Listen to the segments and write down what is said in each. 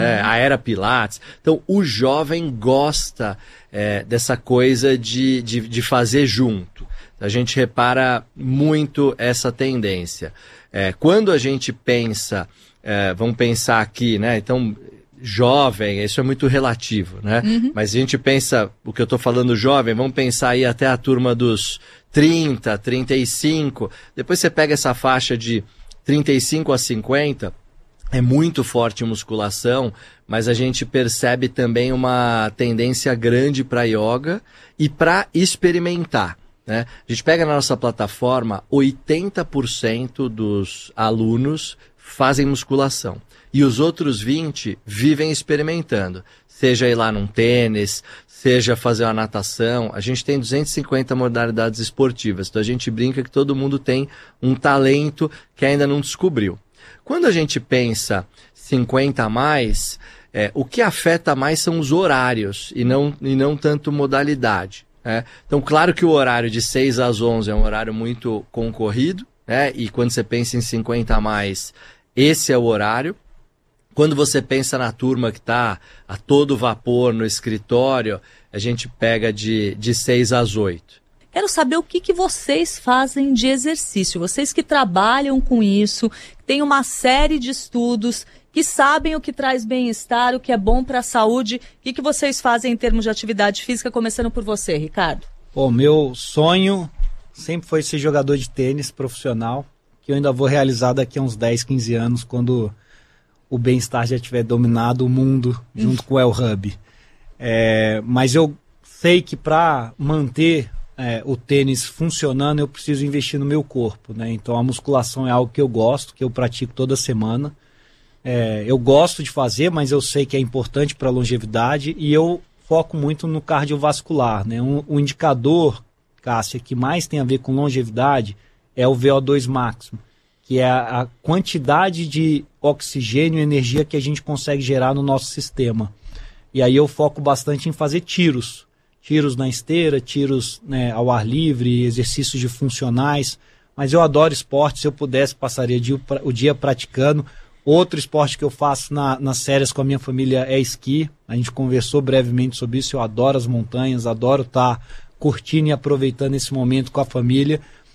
A Era Pilates. Então, o jovem gosta dessa coisa de fazer junto. A gente repara muito essa tendência. Quando a gente pensa, vamos pensar aqui, né? Então, jovem, isso é muito relativo, né? Mas a gente pensa, o que eu estou falando jovem, vamos pensar aí até a turma dos 30, 35. Depois você pega essa faixa de 35 a 50, é muito forte em musculação, mas a gente percebe também uma tendência grande para yoga e para experimentar, né? A gente pega na nossa plataforma, 80% dos alunos fazem musculação. E os outros 20 vivem experimentando. Seja ir lá num tênis, seja fazer uma natação. A gente tem 250 modalidades esportivas. Então a gente brinca que todo mundo tem um talento que ainda não descobriu. Quando a gente pensa 50 a mais, o que afeta mais são os horários e não tanto modalidade. Então, claro que o horário de 6 às 11 é um horário muito concorrido, né? E quando você pensa em 50 a mais, esse é o horário. Quando você pensa na turma que está a todo vapor no escritório, a gente pega de 6 às 8. Quero saber o que vocês fazem de exercício. Vocês que trabalham com isso, têm uma série de estudos, que sabem o que traz bem-estar, o que é bom para a saúde. O que vocês fazem em termos de atividade física, começando por você, Ricardo? Meu sonho sempre foi ser jogador de tênis profissional, que eu ainda vou realizar daqui a uns 10, 15 anos, quando o bem-estar já tiver dominado o mundo junto com o El Hub. Mas eu sei que para manter o tênis funcionando, eu preciso investir no meu corpo, né? Então a musculação é algo que eu gosto, que eu pratico toda semana. Eu gosto de fazer, mas eu sei que é importante para a longevidade e eu foco muito no cardiovascular, né? Um indicador, Cássia, que mais tem a ver com longevidade é o VO2 máximo, que é a quantidade de oxigênio e energia que a gente consegue gerar no nosso sistema. E aí eu foco bastante em fazer tiros na esteira, tiros, né, ao ar livre, exercícios de funcionais. Mas eu adoro esporte, se eu pudesse passaria o dia praticando. Outro esporte que eu faço nas férias com a minha família é esqui. A gente conversou brevemente sobre isso. Eu adoro as montanhas, adoro estar curtindo e aproveitando esse momento com a família.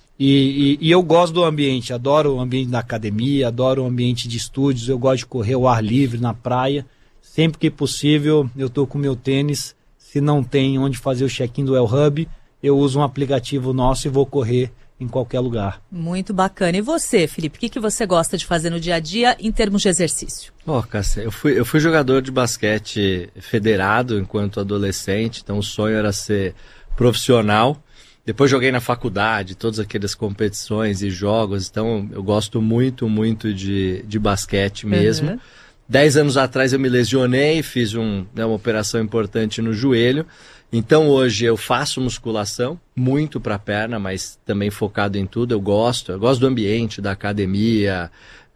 E eu gosto do ambiente, adoro o ambiente da academia, adoro o ambiente de estúdios, eu gosto de correr ao ar livre na praia. Sempre que possível eu estou com o meu tênis. Se não tem onde fazer o check-in do El Hub, eu uso um aplicativo nosso e vou correr em qualquer lugar. Muito bacana. E você, Felipe, o que você gosta de fazer no dia a dia em termos de exercício? Cássia, eu fui jogador de basquete federado enquanto adolescente, então o sonho era ser profissional. Depois joguei na faculdade, todas aquelas competições e jogos, então eu gosto muito, muito de basquete mesmo. 10 anos atrás eu me lesionei, fiz uma operação importante no joelho. Então hoje eu faço musculação, muito para a perna, mas também focado em tudo. Eu gosto do ambiente, da academia,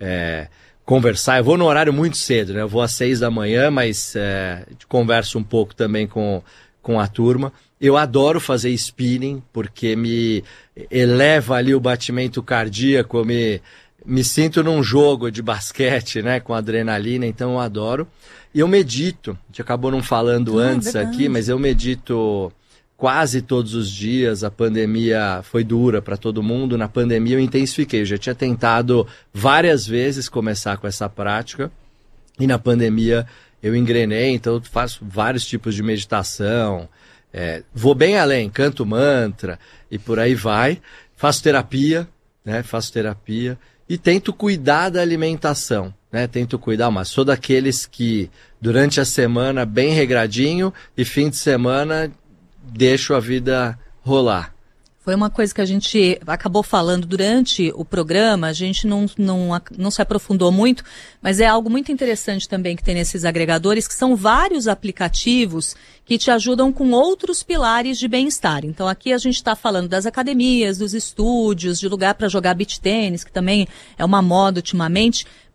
conversar. Eu vou no horário muito cedo, né? Eu vou às 6 da manhã, mas converso um pouco também com a turma. Eu adoro fazer spinning, porque me eleva ali o batimento cardíaco, eu me sinto num jogo de basquete, né, com adrenalina, então eu adoro. E eu medito, a gente acabou não falando antes aqui, mas eu medito quase todos os dias. A pandemia foi dura para todo mundo, na pandemia eu intensifiquei. Eu já tinha tentado várias vezes começar com essa prática e na pandemia eu engrenei, então eu faço vários tipos de meditação, vou bem além, canto mantra e por aí vai. Faço terapia, né, e tento cuidar da alimentação, né? Tento cuidar, mas sou daqueles que durante a semana bem regradinho e fim de semana deixo a vida rolar. Foi uma coisa que a gente acabou falando durante o programa, a gente não se aprofundou muito, mas é algo muito interessante também que tem nesses agregadores, que são vários aplicativos que te ajudam com outros pilares de bem-estar. Então aqui a gente está falando das academias, dos estúdios, de lugar para jogar beach tênis, que também é uma moda ultimamente,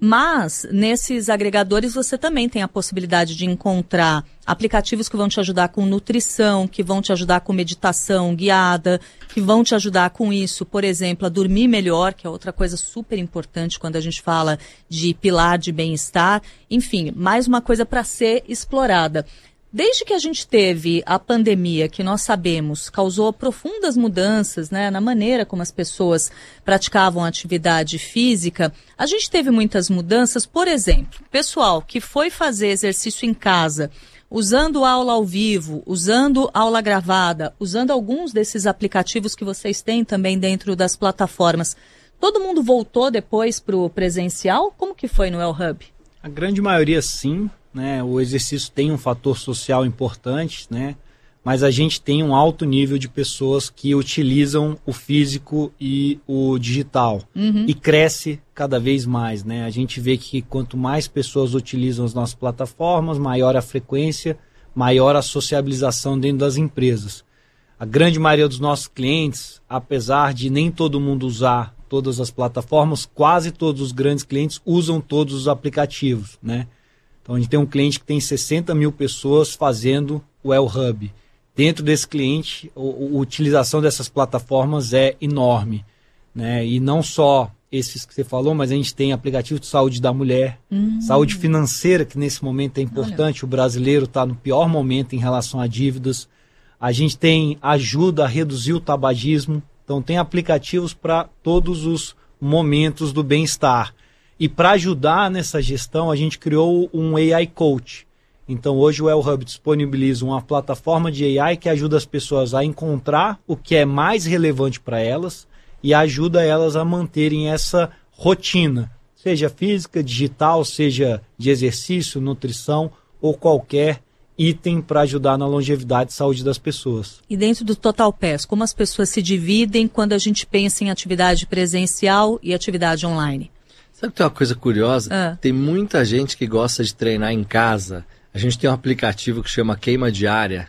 Mas, nesses agregadores, você também tem a possibilidade de encontrar aplicativos que vão te ajudar com nutrição, que vão te ajudar com meditação guiada, que vão te ajudar com isso, por exemplo, a dormir melhor, que é outra coisa super importante quando a gente fala de pilar de bem-estar. Enfim, mais uma coisa para ser explorada. Desde que a gente teve a pandemia, que nós sabemos, causou profundas mudanças, né, na maneira como as pessoas praticavam atividade física, a gente teve muitas mudanças. Por exemplo, pessoal que foi fazer exercício em casa, usando aula ao vivo, usando aula gravada, usando alguns desses aplicativos que vocês têm também dentro das plataformas, todo mundo voltou depois para o presencial? Como que foi no El Hub? A grande maioria sim. Né, o exercício tem um fator social importante, né, mas a gente tem um alto nível de pessoas que utilizam o físico e o digital e cresce cada vez mais. Né? A gente vê que quanto mais pessoas utilizam as nossas plataformas, maior a frequência, maior a sociabilização dentro das empresas. A grande maioria dos nossos clientes, apesar de nem todo mundo usar todas as plataformas, quase todos os grandes clientes usam todos os aplicativos, né? Então, a gente tem um cliente que tem 60 mil pessoas fazendo o El Hub. Dentro desse cliente, a utilização dessas plataformas é enorme. Né? E não só esses que você falou, mas a gente tem aplicativo de saúde da mulher, saúde financeira, que nesse momento é importante. Olha. O brasileiro está no pior momento em relação a dívidas. A gente tem ajuda a reduzir o tabagismo. Então, tem aplicativos para todos os momentos do bem-estar. E para ajudar nessa gestão, a gente criou um AI Coach. Então, hoje o El Hub disponibiliza uma plataforma de AI que ajuda as pessoas a encontrar o que é mais relevante para elas e ajuda elas a manterem essa rotina, seja física, digital, seja de exercício, nutrição ou qualquer item para ajudar na longevidade e saúde das pessoas. E dentro do Total Pass, como as pessoas se dividem quando a gente pensa em atividade presencial e atividade online? Sabe que tem uma coisa curiosa? Tem muita gente que gosta de treinar em casa. A gente tem um aplicativo que chama Queima Diária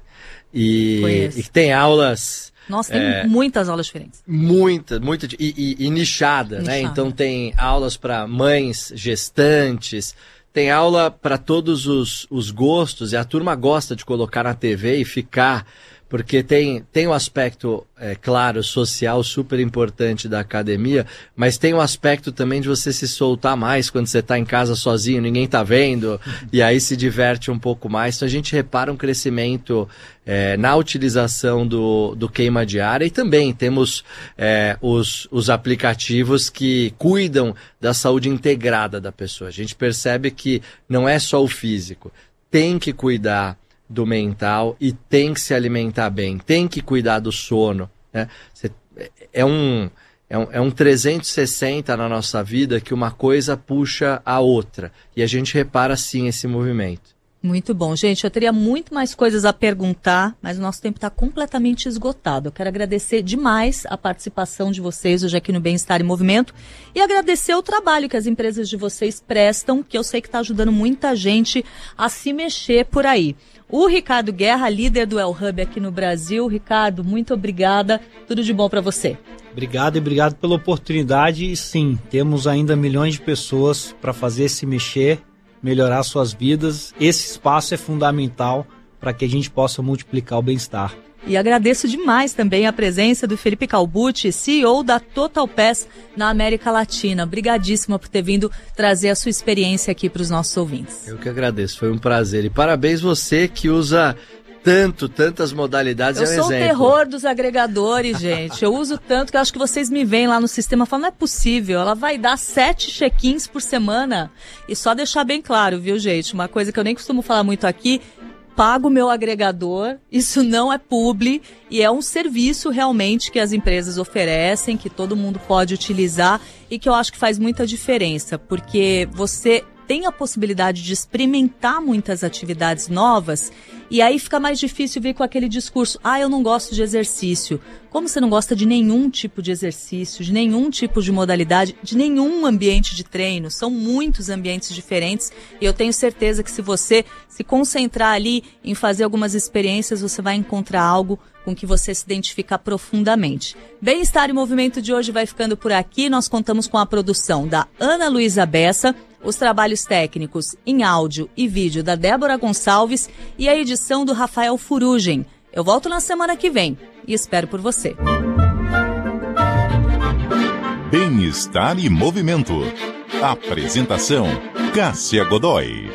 e tem aulas... Nossa, tem muitas aulas diferentes. Muita e nichada, né? Então tem aulas para mães gestantes, tem aula para todos os gostos, e a turma gosta de colocar na TV e ficar... Porque tem um aspecto, claro, social super importante da academia, mas tem um aspecto também de você se soltar mais quando você está em casa sozinho, ninguém está vendo, e aí se diverte um pouco mais. Então a gente repara um crescimento na utilização do Queima Diária, e também temos os aplicativos que cuidam da saúde integrada da pessoa. A gente percebe que não é só o físico, tem que cuidar do mental e tem que se alimentar bem, tem que cuidar do sono, né? É um 360 na nossa vida que uma coisa puxa a outra, e a gente repara sim esse movimento. Muito bom, gente, eu teria muito mais coisas a perguntar, mas o nosso tempo está completamente esgotado. Eu quero agradecer demais a participação de vocês hoje aqui no Bem-Estar em Movimento e agradecer o trabalho que as empresas de vocês prestam, que eu sei que está ajudando muita gente a se mexer por aí. O Ricardo Guerra, líder do El Hub aqui no Brasil. Ricardo, muito obrigada, tudo de bom para você. Obrigado e obrigado pela oportunidade. E sim, temos ainda milhões de pessoas para fazer se mexer, melhorar suas vidas. Esse espaço é fundamental para que a gente possa multiplicar o bem-estar. E agradeço demais também a presença do Felipe Calbucci, CEO da Total Pass na América Latina. Obrigadíssima por ter vindo trazer a sua experiência aqui para os nossos ouvintes. Eu que agradeço, foi um prazer. E parabéns você que usa tantas modalidades. Eu sou o terror dos agregadores, gente. Eu uso tanto que eu acho que vocês me veem lá no sistema e falam, não é possível, ela vai dar 7 check-ins por semana. E só deixar bem claro, viu, gente? Uma coisa que eu nem costumo falar muito aqui, pago o meu agregador, isso não é publi e é um serviço realmente que as empresas oferecem, que todo mundo pode utilizar e que eu acho que faz muita diferença, porque você tem a possibilidade de experimentar muitas atividades novas e aí fica mais difícil vir com aquele discurso, eu não gosto de exercício. Como você não gosta de nenhum tipo de exercício, de nenhum tipo de modalidade, de nenhum ambiente de treino, são muitos ambientes diferentes e eu tenho certeza que se você se concentrar ali em fazer algumas experiências, você vai encontrar algo com que você se identifica profundamente. Bem-Estar em Movimento de hoje vai ficando por aqui. Nós contamos com a produção da Ana Luísa Bessa, Os trabalhos técnicos em áudio e vídeo da Débora Gonçalves e a edição do Rafael Furugem. Eu volto na semana que vem e espero por você. Bem-estar e movimento. Apresentação: Cássia Godoy.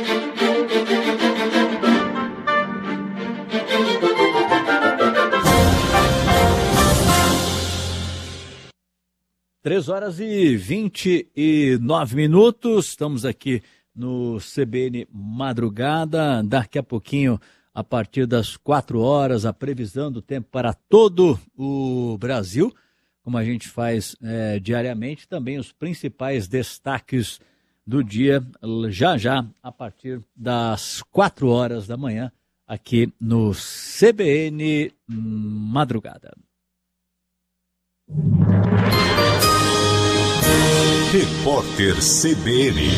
Três horas e 29 minutos. Estamos aqui no CBN Madrugada. Daqui a pouquinho, a partir das 4 horas, a previsão do tempo para todo o Brasil, como a gente faz diariamente, também os principais destaques do dia, já a partir das 4 horas da manhã, aqui no CBN Madrugada. Repórter CBN.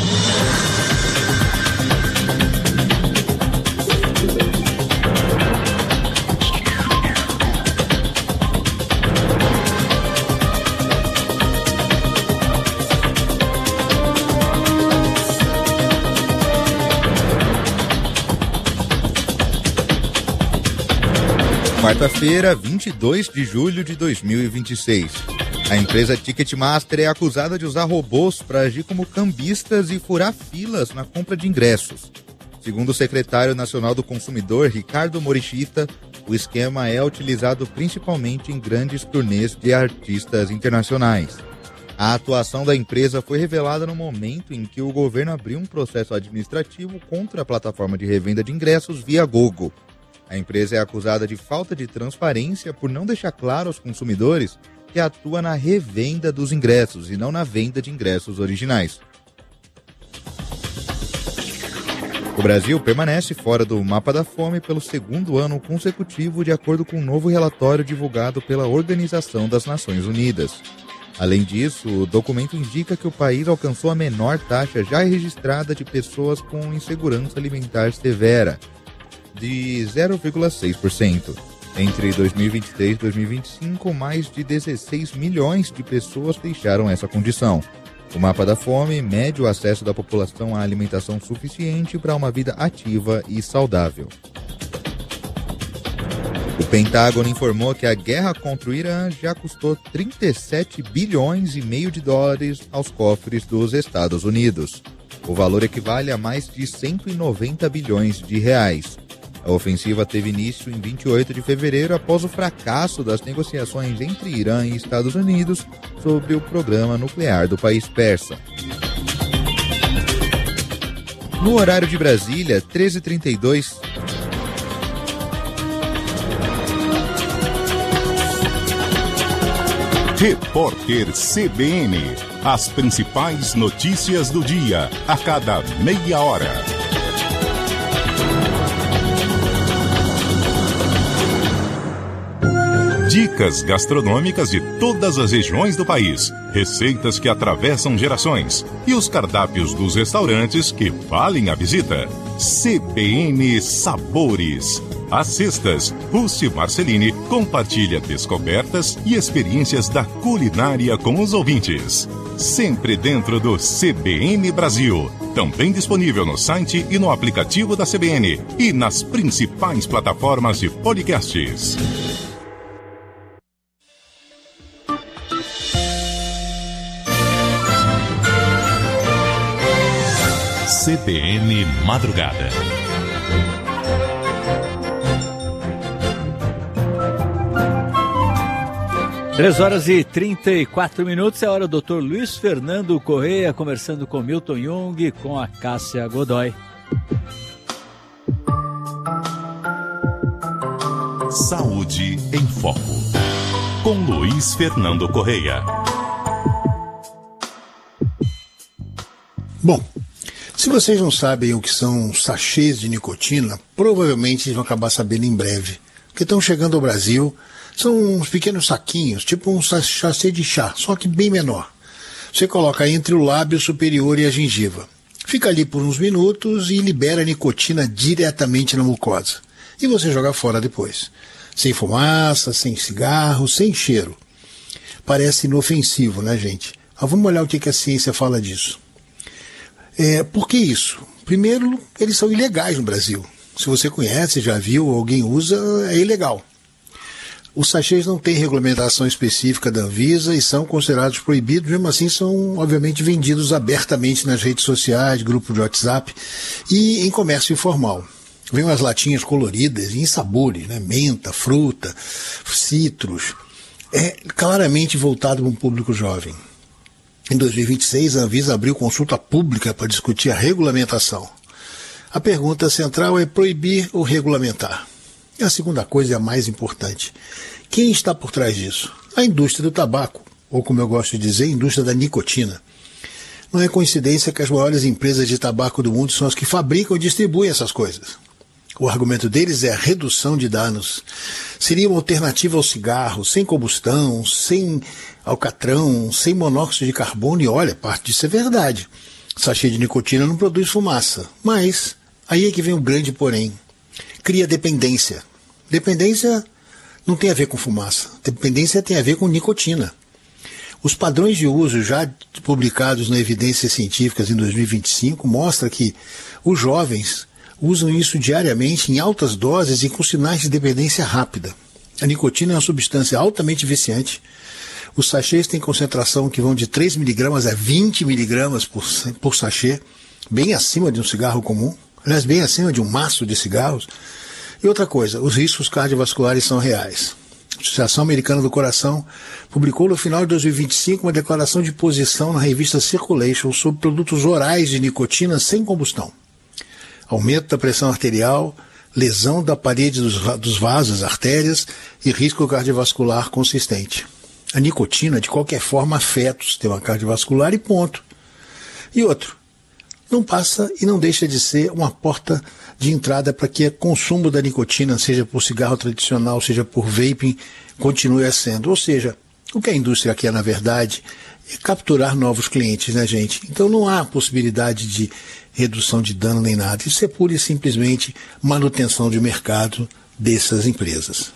Quarta-feira, 22 de julho de 2026. A empresa Ticketmaster é acusada de usar robôs para agir como cambistas e furar filas na compra de ingressos. Segundo o secretário nacional do consumidor, Ricardo Morishita, o esquema é utilizado principalmente em grandes turnês de artistas internacionais. A atuação da empresa foi revelada no momento em que o governo abriu um processo administrativo contra a plataforma de revenda de ingressos Viagogo. A empresa é acusada de falta de transparência por não deixar claro aos consumidores que atua na revenda dos ingressos e não na venda de ingressos originais. O Brasil permanece fora do mapa da fome pelo segundo ano consecutivo, de acordo com um novo relatório divulgado pela Organização das Nações Unidas. Além disso, o documento indica que o país alcançou a menor taxa já registrada de pessoas com insegurança alimentar severa, de 0,6%. Entre 2023 e 2025, mais de 16 milhões de pessoas deixaram essa condição. O mapa da fome mede o acesso da população à alimentação suficiente para uma vida ativa e saudável. O Pentágono informou que a guerra contra o Irã já custou 37 bilhões e meio de dólares aos cofres dos Estados Unidos. O valor equivale a mais de 190 bilhões de reais. A ofensiva teve início em 28 de fevereiro após o fracasso das negociações entre Irã e Estados Unidos sobre o programa nuclear do país persa. No horário de Brasília, 13h32. Repórter CBN. As principais notícias do dia, a cada meia hora. Dicas gastronômicas de todas as regiões do país, receitas que atravessam gerações e os cardápios dos restaurantes que valem a visita. CBN Sabores. Às sextas, Rússio Marcelini compartilha descobertas e experiências da culinária com os ouvintes. Sempre dentro do CBN Brasil. Também disponível no site e no aplicativo da CBN e nas principais plataformas de podcasts. CBN Madrugada. Três horas e 34 minutos, é a hora do Dr. Luiz Fernando Correia conversando com Milton Jung, com a Cássia Godoy. Saúde em Foco, com Luiz Fernando Correia. Bom, se vocês não sabem o que são sachês de nicotina, provavelmente vocês vão acabar sabendo em breve. Porque estão chegando ao Brasil, são uns pequenos saquinhos, tipo um sachê de chá, só que bem menor. Você coloca entre o lábio superior e a gengiva. Fica ali por uns minutos e libera a nicotina diretamente na mucosa. E você joga fora depois. Sem fumaça, sem cigarro, sem cheiro. Parece inofensivo, né, gente? Mas vamos olhar o que a ciência fala disso. Por que isso? Primeiro, eles são ilegais no Brasil. Se você conhece, já viu, alguém usa, é ilegal. Os sachês não têm regulamentação específica da Anvisa e são considerados proibidos, mesmo assim são, obviamente, vendidos abertamente nas redes sociais, grupos de WhatsApp e em comércio informal. Vem umas latinhas coloridas em sabores, né? Menta, fruta, citros. É claramente voltado para um público jovem. Em 2026, a Anvisa abriu consulta pública para discutir a regulamentação. A pergunta central é proibir ou regulamentar. E a segunda coisa é a mais importante. Quem está por trás disso? A indústria do tabaco, ou como eu gosto de dizer, a indústria da nicotina. Não é coincidência que as maiores empresas de tabaco do mundo são as que fabricam e distribuem essas coisas. O argumento deles é a redução de danos. Seria uma alternativa ao cigarro, sem combustão, sem alcatrão, sem monóxido de carbono, e olha, parte disso é verdade. Sachê de nicotina não produz fumaça, mas aí é que vem o grande porém. Cria dependência. Dependência não tem a ver com fumaça. Dependência tem a ver com nicotina. Os padrões de uso já publicados na Evidências Científicas em 2025 mostram que os jovens usam isso diariamente em altas doses e com sinais de dependência rápida. A nicotina é uma substância altamente viciante. Os sachês têm concentração que vão de 3 miligramas a 20 miligramas por sachê, bem acima de um cigarro comum, aliás, bem acima de um maço de cigarros. E outra coisa, os riscos cardiovasculares são reais. A Associação Americana do Coração publicou no final de 2025 uma declaração de posição na revista Circulation sobre produtos orais de nicotina sem combustão. Aumento da pressão arterial, lesão da parede dos vasos, artérias e risco cardiovascular consistente. A nicotina, de qualquer forma, afeta o sistema cardiovascular e ponto. E outro, não passa e não deixa de ser uma porta de entrada para que o consumo da nicotina, seja por cigarro tradicional, seja por vaping, continue sendo. Ou seja, o que a indústria quer, na verdade, é capturar novos clientes, né, gente? Então não há possibilidade de redução de dano nem nada. Isso é pura e simplesmente manutenção de mercado dessas empresas.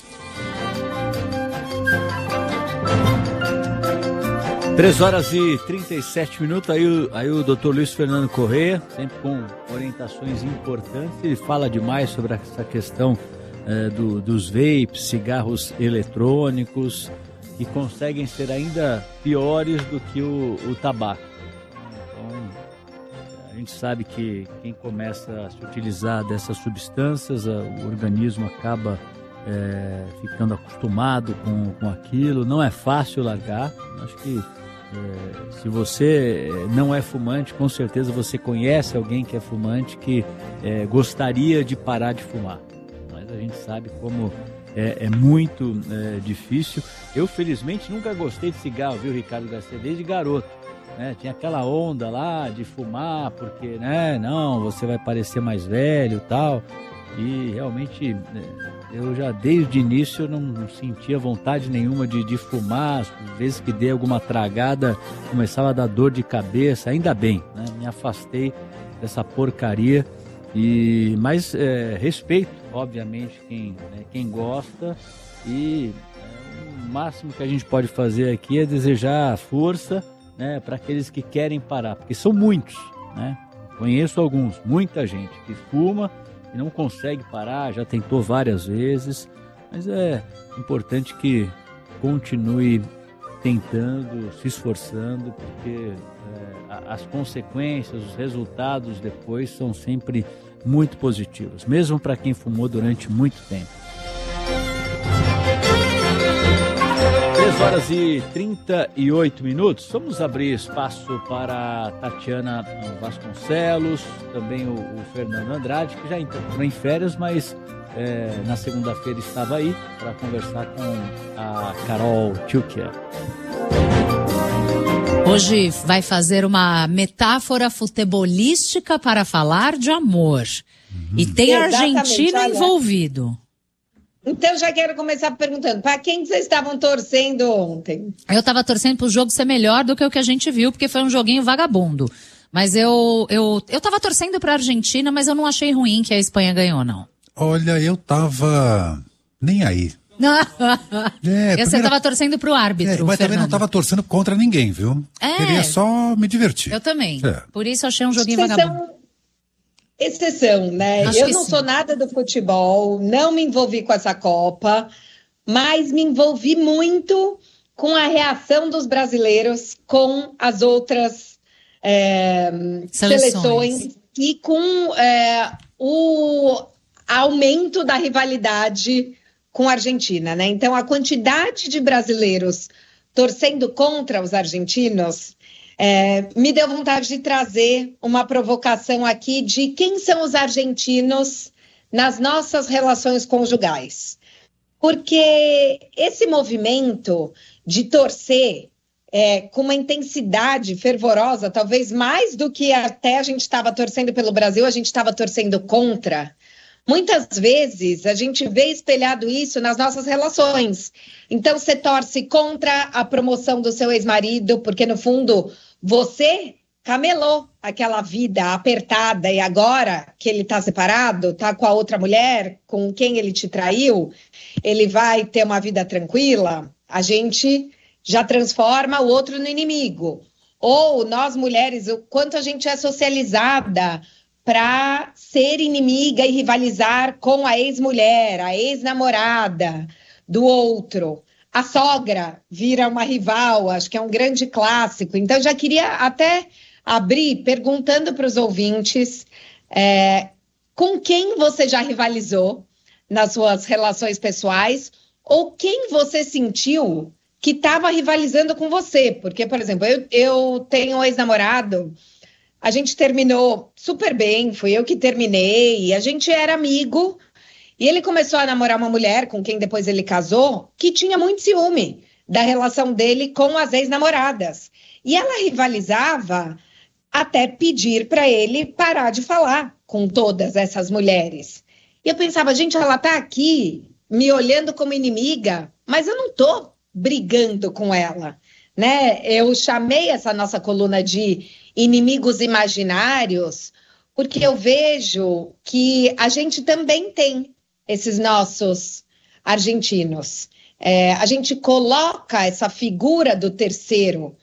3h37, aí o Dr. Luiz Fernando Corrêa, sempre com orientações importantes, ele fala demais sobre essa questão dos vapes, cigarros eletrônicos, que conseguem ser ainda piores do que o tabaco. Então, a gente sabe que quem começa a se utilizar dessas substâncias, o organismo acaba ficando acostumado com aquilo, não é fácil largar. Acho que se você não é fumante, com certeza você conhece alguém que é fumante que gostaria de parar de fumar, mas a gente sabe como é muito difícil. Eu felizmente nunca gostei de cigarro, viu, Ricardo Garcia, desde garoto, né? Tinha aquela onda lá de fumar porque, né, não, você vai parecer mais velho e tal, e realmente eu já desde o início não sentia vontade nenhuma de fumar. Às vezes que dei alguma tragada começava a dar dor de cabeça, ainda bem, né? Me afastei dessa porcaria, mas respeito obviamente quem gosta, e o máximo que a gente pode fazer aqui é desejar força, né, para aqueles que querem parar, porque são muitos, né? Conheço alguns, muita gente que fuma e não consegue parar, já tentou várias vezes, mas é importante que continue tentando, se esforçando, porque as consequências, os resultados depois são sempre muito positivos, mesmo para quem fumou durante muito tempo. 3h38. Vamos abrir espaço para Tatiana Vasconcelos, também o Fernando Andrade, que já entrou em férias, mas na segunda-feira estava aí para conversar com a Carol Tchukia. Hoje vai fazer uma metáfora futebolística para falar de amor. E tem a Argentina envolvido. Então já quero começar perguntando, para quem vocês estavam torcendo ontem? Eu estava torcendo para o jogo ser melhor do que o que a gente viu, porque foi um joguinho vagabundo. Mas eu estava torcendo para a Argentina, mas eu não achei ruim que a Espanha ganhou, não. Olha, eu tava nem aí. Você estava torcendo pro árbitro, mas também não estava torcendo contra ninguém, viu? Queria só me divertir. Eu também. Por isso achei um joguinho vagabundo. Exceção, né? Eu não sou nada do futebol, não me envolvi com essa Copa, mas me envolvi muito com a reação dos brasileiros com as outras seleções e com o aumento da rivalidade com a Argentina, né? Então, a quantidade de brasileiros torcendo contra os argentinos me deu vontade de trazer uma provocação aqui de quem são os argentinos nas nossas relações conjugais. Porque esse movimento de torcer com uma intensidade fervorosa, talvez mais do que até a gente estava torcendo pelo Brasil, a gente estava torcendo contra. Muitas vezes a gente vê espelhado isso nas nossas relações. Então você torce contra a promoção do seu ex-marido, porque no fundo você camelou aquela vida apertada e agora que ele está separado, está com a outra mulher, com quem ele te traiu, ele vai ter uma vida tranquila, a gente já transforma o outro no inimigo. Ou nós mulheres, o quanto a gente é socializada para ser inimiga e rivalizar com a ex-mulher, a ex-namorada do outro. A sogra vira uma rival, acho que é um grande clássico. Então, já queria até abrir perguntando para os ouvintes com quem você já rivalizou nas suas relações pessoais ou quem você sentiu que estava rivalizando com você. Porque, por exemplo, eu tenho um ex-namorado. A gente terminou super bem, fui eu que terminei, a gente era amigo, e ele começou a namorar uma mulher com quem depois ele casou, que tinha muito ciúme da relação dele com as ex-namoradas. E ela rivalizava até pedir para ele parar de falar com todas essas mulheres. E eu pensava, gente, ela tá aqui me olhando como inimiga, mas eu não tô brigando com ela, né? Eu chamei essa nossa coluna de inimigos imaginários, porque eu vejo que a gente também tem esses nossos argentinos. A gente coloca essa figura do terceiro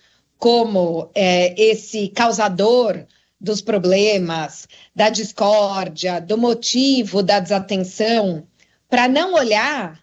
como esse causador dos problemas, da discórdia, do motivo da desatenção, para não olhar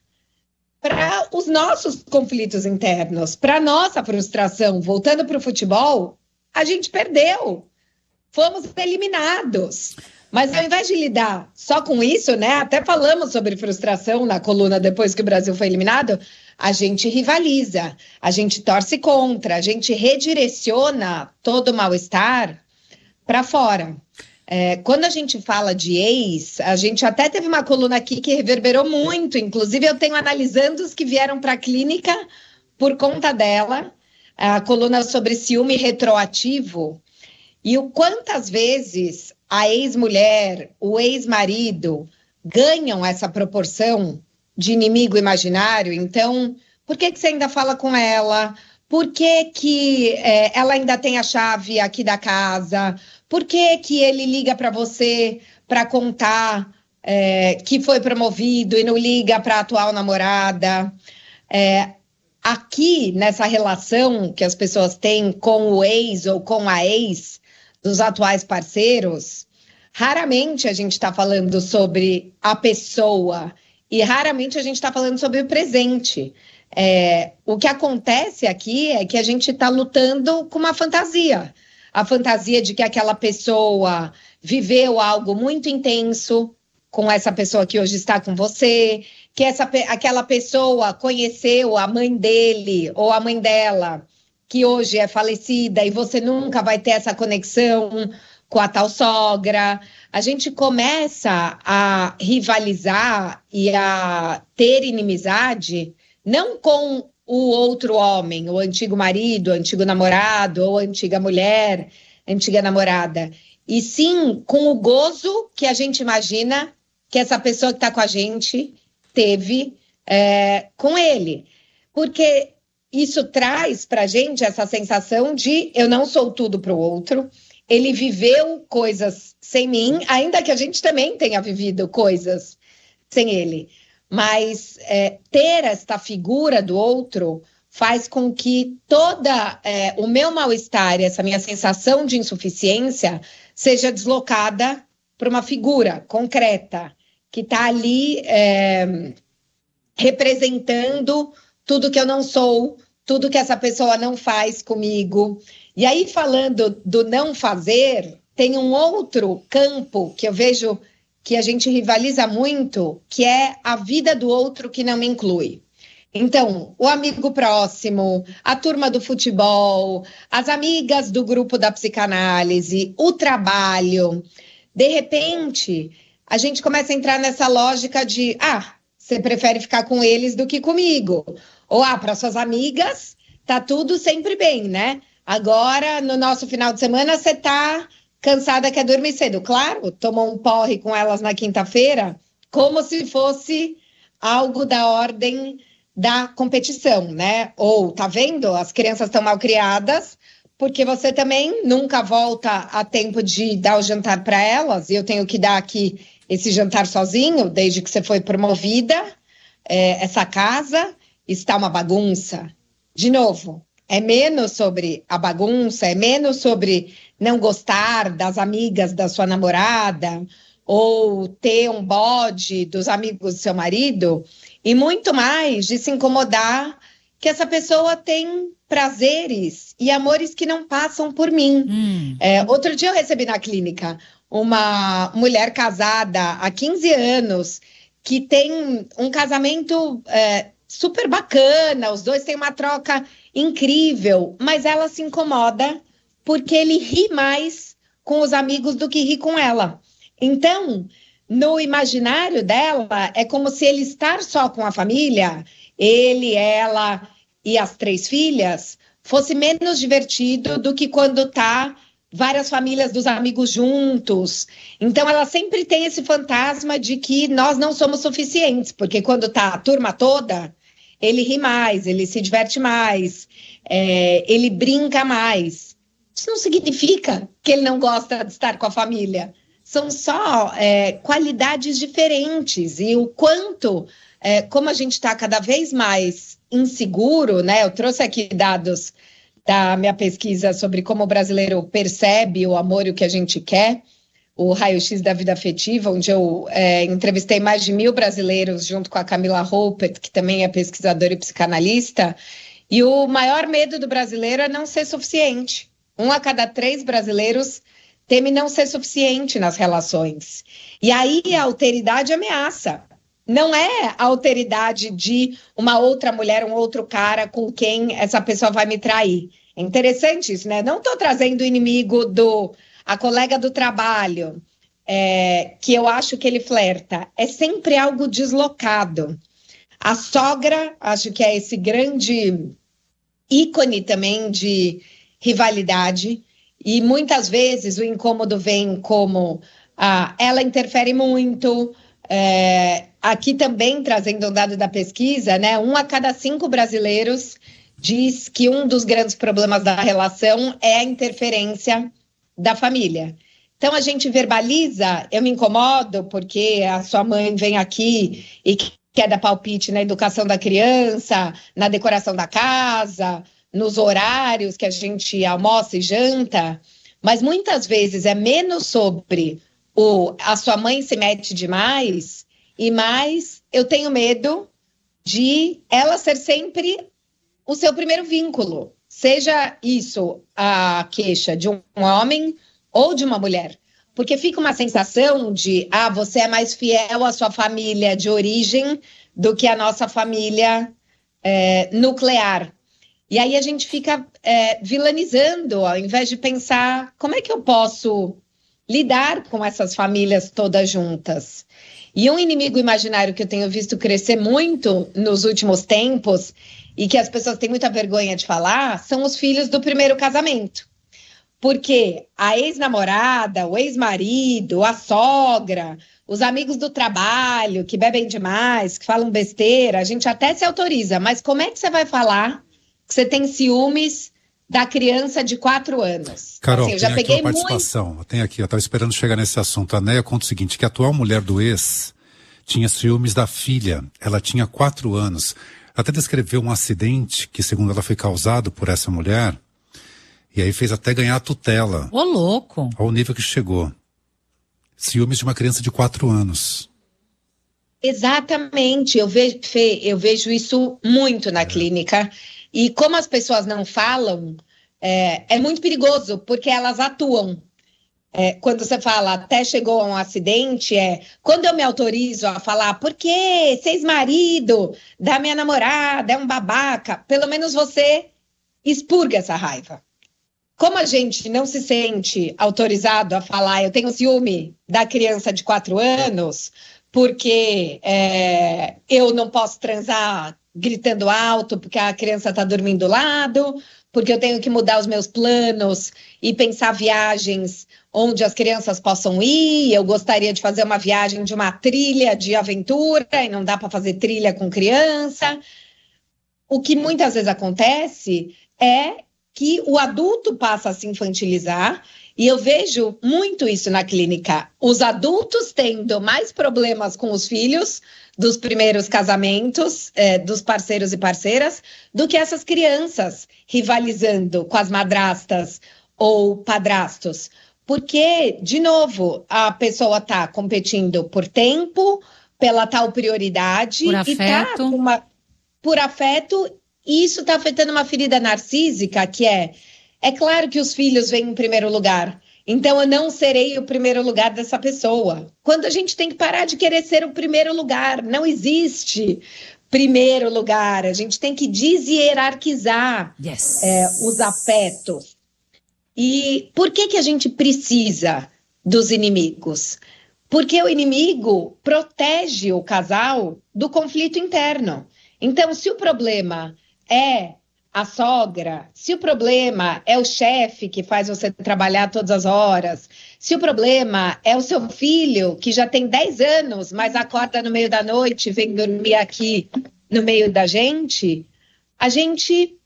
para os nossos conflitos internos, para a nossa frustração. Voltando para o futebol, a gente perdeu, fomos eliminados. Mas ao invés de lidar só com isso, né? Até falamos sobre frustração na coluna depois que o Brasil foi eliminado, a gente rivaliza, a gente torce contra, a gente redireciona todo o mal-estar para fora. Quando a gente fala de ex, a gente até teve uma coluna aqui que reverberou muito, inclusive eu tenho analisando os que vieram para a clínica por conta dela, a coluna sobre ciúme retroativo, e o quantas vezes a ex-mulher, o ex-marido ganham essa proporção de inimigo imaginário. Então, por que você ainda fala com ela? Por que ela ainda tem a chave aqui da casa? Por que ele liga para você para contar que foi promovido e não liga para a atual namorada? Aqui, nessa relação que as pessoas têm com o ex ou com a ex dos atuais parceiros, raramente a gente está falando sobre a pessoa e raramente a gente está falando sobre o presente. O que acontece aqui é que a gente está lutando com uma fantasia. A fantasia de que aquela pessoa viveu algo muito intenso com essa pessoa que hoje está com você, que aquela pessoa conheceu a mãe dele ou a mãe dela, que hoje é falecida, e você nunca vai ter essa conexão com a tal sogra. A gente começa a rivalizar e a ter inimizade não com o outro homem, o antigo marido, o antigo namorado, ou a antiga mulher, a antiga namorada, e sim com o gozo que a gente imagina que essa pessoa que está com a gente teve com ele. Porque isso traz para a gente essa sensação de eu não sou tudo para o outro, ele viveu coisas sem mim, ainda que a gente também tenha vivido coisas sem ele. mas ter esta figura do outro faz com que toda o meu mal-estar, essa minha sensação de insuficiência, seja deslocada para uma figura concreta, que está ali representando tudo que eu não sou, tudo que essa pessoa não faz comigo. E aí, falando do não fazer, tem um outro campo que eu vejo que a gente rivaliza muito, que é a vida do outro que não me inclui. Então, o amigo próximo, a turma do futebol, as amigas do grupo da psicanálise, o trabalho. De repente, a gente começa a entrar nessa lógica de, você prefere ficar com eles do que comigo. Ou, para suas amigas, tá tudo sempre bem, né? Agora, no nosso final de semana, você tá cansada, quer dormir cedo. Claro, tomou um porre com elas na quinta-feira, como se fosse algo da ordem da competição, né? Ou, tá vendo? As crianças estão mal criadas, porque você também nunca volta a tempo de dar o jantar para elas, e eu tenho que dar aqui esse jantar sozinho, desde que você foi promovida. Essa casa está uma bagunça. De novo, é menos sobre a bagunça, é menos sobre não gostar das amigas da sua namorada, ou ter um bode dos amigos do seu marido, e muito mais de se incomodar que essa pessoa tem prazeres e amores que não passam por mim. Outro dia eu recebi na clínica uma mulher casada há 15 anos, que tem um casamento super bacana, os dois têm uma troca incrível, mas ela se incomoda porque ele ri mais com os amigos do que ri com ela. Então, no imaginário dela, é como se ele estar só com a família, ele, ela e as 3 filhas, fosse menos divertido do que quando tá várias famílias dos amigos juntos. Então, ela sempre tem esse fantasma de que nós não somos suficientes, porque quando tá a turma toda, ele ri mais, ele se diverte mais, ele brinca mais. Isso não significa que ele não gosta de estar com a família. São só qualidades diferentes. E o quanto, como a gente está cada vez mais inseguro, né? Eu trouxe aqui dados da minha pesquisa sobre como o brasileiro percebe o amor e o que a gente quer, o raio-x da vida afetiva, onde eu entrevistei mais de 1.000 brasileiros junto com a Camila Ruppert, que também é pesquisadora e psicanalista, e o maior medo do brasileiro é não ser suficiente. 1 a cada 3 brasileiros teme não ser suficiente nas relações. E aí a alteridade ameaça. Não é a alteridade de uma outra mulher, um outro cara com quem essa pessoa vai me trair. É interessante isso, né? Não estou trazendo o inimigo a colega do trabalho, que eu acho que ele flerta. É sempre algo deslocado. A sogra, acho que é esse grande ícone também de rivalidade, e muitas vezes o incômodo vem como ela interfere muito. Aqui também, trazendo um dado da pesquisa, né, 1 a cada 5 brasileiros diz que um dos grandes problemas da relação é a interferência da família. Então a gente verbaliza, eu me incomodo porque a sua mãe vem aqui e quer dar palpite na educação da criança, na decoração da casa, nos horários que a gente almoça e janta, mas muitas vezes é menos sobre a sua mãe se mete demais e mais eu tenho medo de ela ser sempre o seu primeiro vínculo, seja isso a queixa de um homem ou de uma mulher, porque fica uma sensação de você é mais fiel à sua família de origem do que a nossa família nuclear. E aí a gente fica vilanizando, ao invés de pensar como é que eu posso lidar com essas famílias todas juntas. E um inimigo imaginário que eu tenho visto crescer muito nos últimos tempos e que as pessoas têm muita vergonha de falar são os filhos do primeiro casamento. Porque a ex-namorada, o ex-marido, a sogra, os amigos do trabalho que bebem demais, que falam besteira, a gente até se autoriza, mas como é que você vai falar que você tem ciúmes da criança de 4 anos? Carol, assim, eu já tem peguei aqui uma participação. Tem aqui, eu estava esperando chegar nesse assunto. A Neia conta o seguinte, que a atual mulher do ex tinha ciúmes da filha. Ela tinha 4 anos. Até descreveu um acidente que, segundo ela, foi causado por essa mulher. E aí fez até ganhar a tutela. Ô, louco! Ao nível que chegou. Ciúmes de uma criança de 4 anos. Exatamente. Eu vejo isso muito na clínica. E como as pessoas não falam, é muito perigoso, porque elas atuam. Quando você fala, até chegou a um acidente, quando eu me autorizo a falar, porque esse ex-marido da minha namorada é um babaca, pelo menos você expurga essa raiva. Como a gente não se sente autorizado a falar, eu tenho ciúme da criança de 4 anos, porque eu não posso transar gritando alto, porque a criança está dormindo do lado, porque eu tenho que mudar os meus planos e pensar viagens onde as crianças possam ir. Eu gostaria de fazer uma viagem de uma trilha de aventura e não dá para fazer trilha com criança. O que muitas vezes acontece é que o adulto passa a se infantilizar, e eu vejo muito isso na clínica. Os adultos tendo mais problemas com os filhos dos primeiros casamentos, dos parceiros e parceiras, do que essas crianças rivalizando com as madrastas ou padrastos. Porque, de novo, a pessoa está competindo por tempo, pela tal prioridade, por afeto. Por afeto, e isso está afetando uma ferida narcísica, que é claro que os filhos vêm em primeiro lugar, então eu não serei o primeiro lugar dessa pessoa. Quando a gente tem que parar de querer ser o primeiro lugar, não existe primeiro lugar, a gente tem que deshierarquizar os afetos. E por que a gente precisa dos inimigos? Porque o inimigo protege o casal do conflito interno. Então, se o problema é a sogra, se o problema é o chefe que faz você trabalhar todas as horas, se o problema é o seu filho que já tem 10 anos, mas acorda no meio da noite e vem dormir aqui no meio da gente, a gente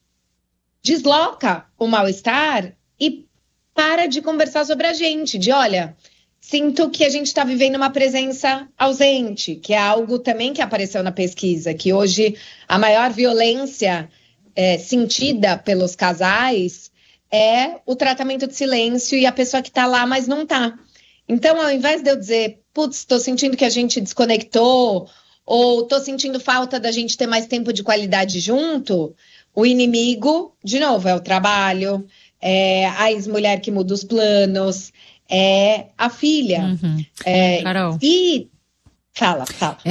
desloca o mal-estar e para de conversar sobre a gente, olha, sinto que a gente está vivendo uma presença ausente, que é algo também que apareceu na pesquisa, que hoje a maior violência sentida pelos casais é o tratamento de silêncio e a pessoa que está lá, mas não está. Então, ao invés de eu dizer, putz, estou sentindo que a gente desconectou, ou estou sentindo falta da gente ter mais tempo de qualidade junto, o inimigo, de novo, é o trabalho, é a ex-mulher que muda os planos, é a filha. Carol. E fala.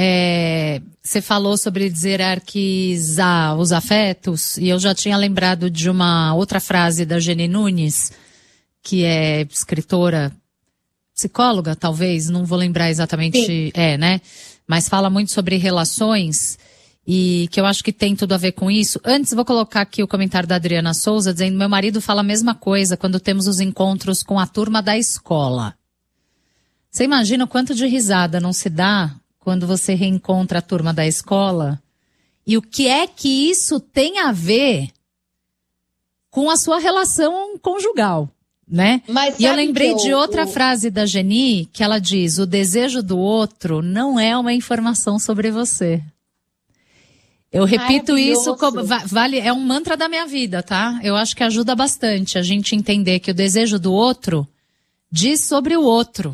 Você falou sobre hierarquizar os afetos, e eu já tinha lembrado de uma outra frase da Geni Nunes, que é escritora, psicóloga, talvez, não vou lembrar exatamente, Sim. Né? Mas fala muito sobre relações, e que eu acho que tem tudo a ver com isso. Antes, vou colocar aqui o comentário da Adriana Souza, dizendo: meu marido fala a mesma coisa quando temos os encontros com a turma da escola. Você imagina o quanto de risada não se dá quando você reencontra a turma da escola? E o que é que isso tem a ver com a sua relação conjugal, né? Mas e eu lembrei de outra frase da Geni, que ela diz: o desejo do outro não é uma informação sobre você. Eu repito isso como é um mantra da minha vida, tá? Eu acho que ajuda bastante a gente entender que o desejo do outro diz sobre o outro.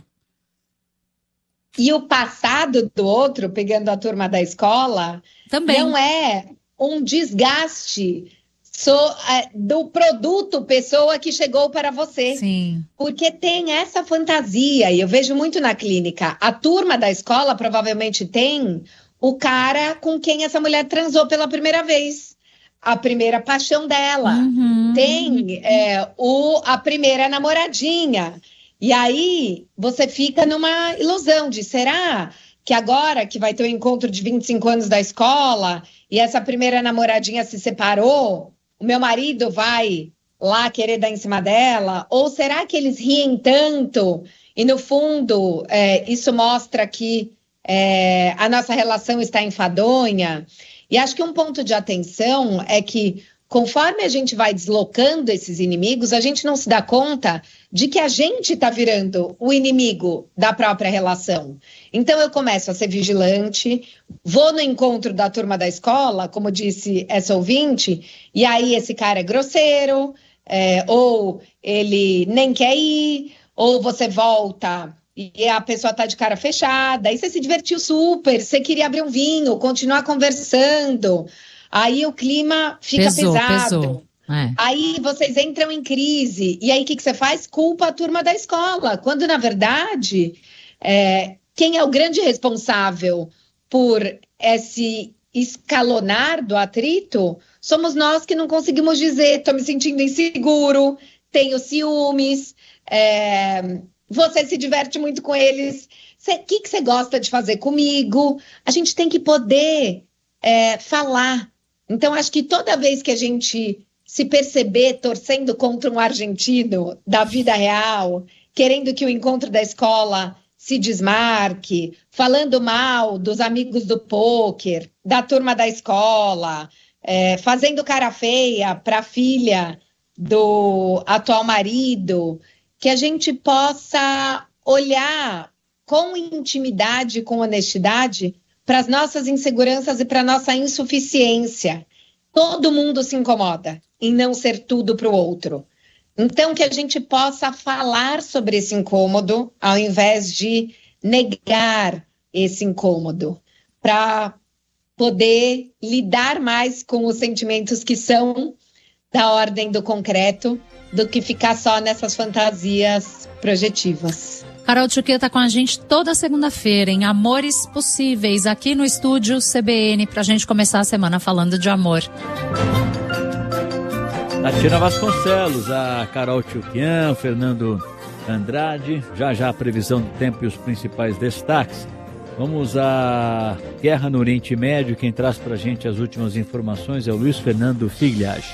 E o passado do outro, pegando a turma da escola, também não é um desgaste do produto pessoa que chegou para você. Sim. Porque tem essa fantasia, e eu vejo muito na clínica. A turma da escola provavelmente tem o cara com quem essa mulher transou pela primeira vez. A primeira paixão dela. Tem a primeira namoradinha. E aí você fica numa ilusão de, será que agora que vai ter o encontro de 25 anos da escola e essa primeira namoradinha se separou, o meu marido vai lá querer dar em cima dela? Ou será que eles riem tanto e no fundo isso mostra que a nossa relação está enfadonha? E acho que um ponto de atenção é que conforme a gente vai deslocando esses inimigos, a gente não se dá conta de que a gente está virando o inimigo da própria relação. Então eu começo a ser vigilante, vou no encontro da turma da escola, como disse essa ouvinte, e aí esse cara é grosseiro, ou ele nem quer ir, ou você volta e a pessoa está de cara fechada, aí você se divertiu super, você queria abrir um vinho, continuar conversando, aí o clima fica pesado. Aí vocês entram em crise, e aí o que você faz? Culpa a turma da escola, quando na verdade, quem é o grande responsável por esse escalonar do atrito somos nós que não conseguimos dizer, estou me sentindo inseguro, tenho ciúmes, você se diverte muito com eles, o que você gosta de fazer comigo? A gente tem que poder falar. Então, acho que toda vez que a gente se perceber torcendo contra um argentino da vida real, querendo que o encontro da escola se desmarque, falando mal dos amigos do pôquer, da turma da escola, fazendo cara feia para a filha do atual marido, que a gente possa olhar com intimidade, com honestidade, para as nossas inseguranças e para a nossa insuficiência. Todo mundo se incomoda em não ser tudo para o outro. Então, que a gente possa falar sobre esse incômodo, ao invés de negar esse incômodo, para poder lidar mais com os sentimentos que são da ordem do concreto, do que ficar só nessas fantasias projetivas. Carol Tchuquet está com a gente toda segunda-feira em Amores Possíveis, aqui no estúdio CBN, para a gente começar a semana falando de amor. Tatiana Vasconcelos, a Carol Tchuquet, Fernando Andrade, já a previsão do tempo e os principais destaques. Vamos à guerra no Oriente Médio. Quem traz para a gente as últimas informações é o Luiz Fernando Figliage.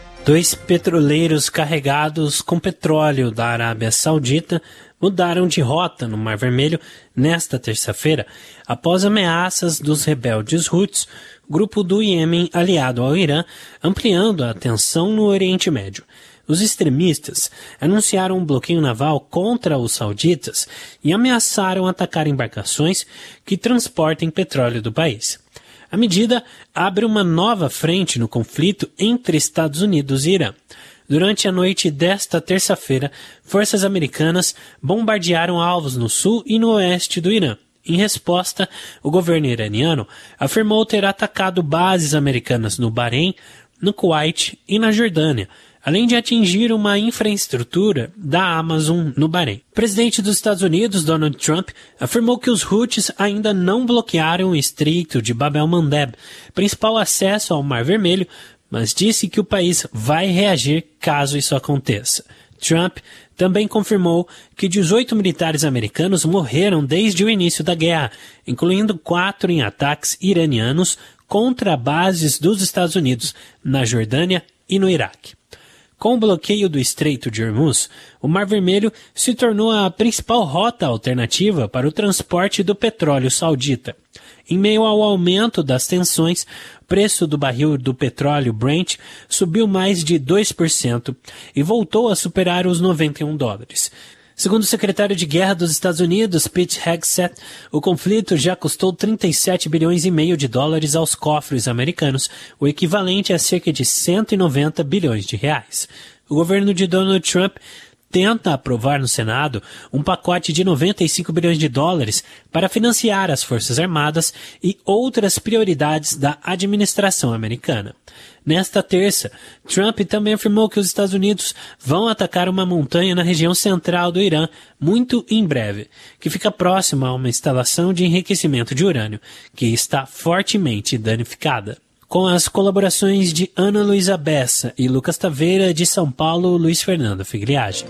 2 petroleiros carregados com petróleo da Arábia Saudita mudaram de rota no Mar Vermelho nesta terça-feira, após ameaças dos rebeldes Houthis, grupo do Iêmen aliado ao Irã, ampliando a tensão no Oriente Médio. Os extremistas anunciaram um bloqueio naval contra os sauditas e ameaçaram atacar embarcações que transportem petróleo do país. A medida abre uma nova frente no conflito entre Estados Unidos e Irã. Durante a noite desta terça-feira, forças americanas bombardearam alvos no sul e no oeste do Irã. Em resposta, o governo iraniano afirmou ter atacado bases americanas no Bahrein, no Kuwait e na Jordânia, além de atingir uma infraestrutura da Amazon no Bahrein. O presidente dos Estados Unidos, Donald Trump, afirmou que os Houthis ainda não bloquearam o estreito de Bab el-Mandeb, principal acesso ao Mar Vermelho, mas disse que o país vai reagir caso isso aconteça. Trump também confirmou que 18 militares americanos morreram desde o início da guerra, incluindo 4 em ataques iranianos contra bases dos Estados Unidos na Jordânia e no Iraque. Com o bloqueio do Estreito de Hormuz, o Mar Vermelho se tornou a principal rota alternativa para o transporte do petróleo saudita. Em meio ao aumento das tensões, o preço do barril do petróleo Brent subiu mais de 2% e voltou a superar os $91. Segundo o secretário de Guerra dos Estados Unidos, Pete Hegseth, o conflito já custou 37 bilhões e meio de dólares aos cofres americanos, o equivalente a cerca de 190 bilhões de reais. O governo de Donald Trump tenta aprovar no Senado um pacote de 95 bilhões de dólares para financiar as Forças Armadas e outras prioridades da administração americana. Nesta terça, Trump também afirmou que os Estados Unidos vão atacar uma montanha na região central do Irã muito em breve, que fica próxima a uma instalação de enriquecimento de urânio, que está fortemente danificada. Com as colaborações de Ana Luísa Bessa e Lucas Taveira, de São Paulo, Luiz Fernando Figliage.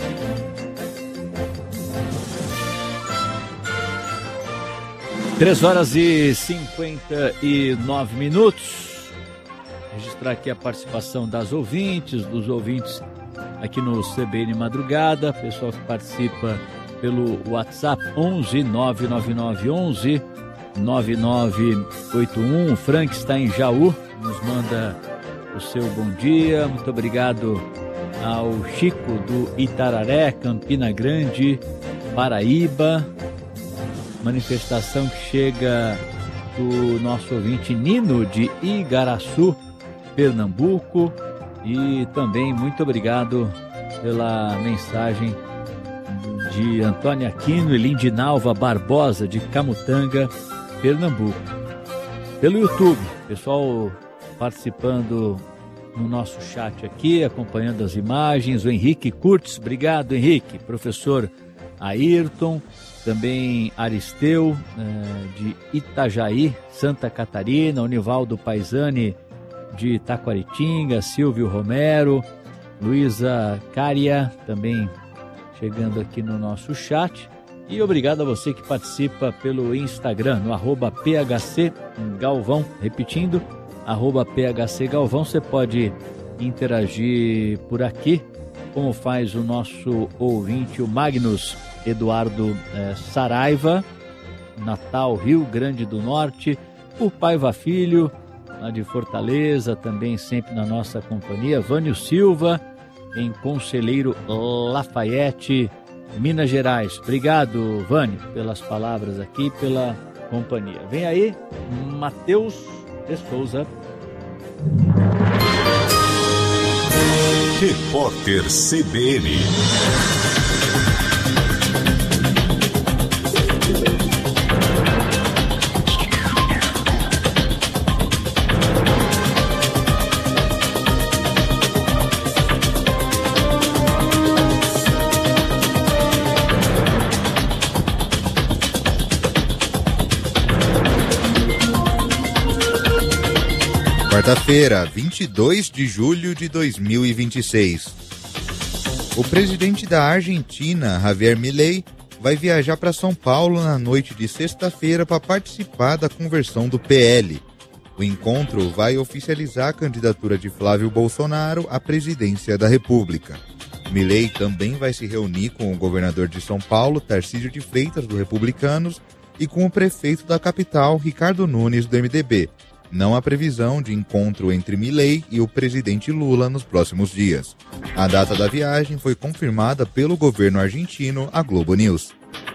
Três horas e 59 minutos. Registrar aqui a participação das ouvintes, dos ouvintes aqui no CBN Madrugada, pessoal que participa pelo WhatsApp 11 999 11 9981. O Frank está em Jaú, nos manda o seu bom dia. Muito obrigado ao Chico do Itararé, Campina Grande, Paraíba. Manifestação que chega do nosso ouvinte Nino de Igaraçu, Pernambuco. E também muito obrigado pela mensagem de Antônia Aquino e Lindinalva Barbosa de Camutanga, Pernambuco. Pelo YouTube, pessoal participando no nosso chat aqui, acompanhando as imagens. O Henrique Curtis, obrigado Henrique. Professor Ayrton, também Aristeu de Itajaí, Santa Catarina, o Nivaldo Paisani de Taquaritinga, Silvio Romero, Luísa Cária, também chegando aqui no nosso chat. E obrigado a você que participa pelo Instagram, no @PHC Galvão. Repetindo, @PHC Galvão. Você pode interagir por aqui, como faz o nosso ouvinte, o Magnus Eduardo Saraiva, Natal, Rio Grande do Norte. O Paiva Filho, lá de Fortaleza, também sempre na nossa companhia. Vânio Silva, em Conselheiro Lafayette, Minas Gerais. Obrigado, Vânio, pelas palavras aqui, pela companhia. Vem aí, Matheus de Souza. Repórter CBN. Quarta-feira, 22 de julho de 2026. O presidente da Argentina, Javier Milei, vai viajar para São Paulo na noite de sexta-feira para participar da conversão do PL. O encontro vai oficializar a candidatura de Flávio Bolsonaro à presidência da República. Milei também vai se reunir com o governador de São Paulo, Tarcísio de Freitas, do Republicanos, e com o prefeito da capital, Ricardo Nunes, do MDB. Não há previsão de encontro entre Milei e o presidente Lula nos próximos dias. A data da viagem foi confirmada pelo governo argentino, a Globo News.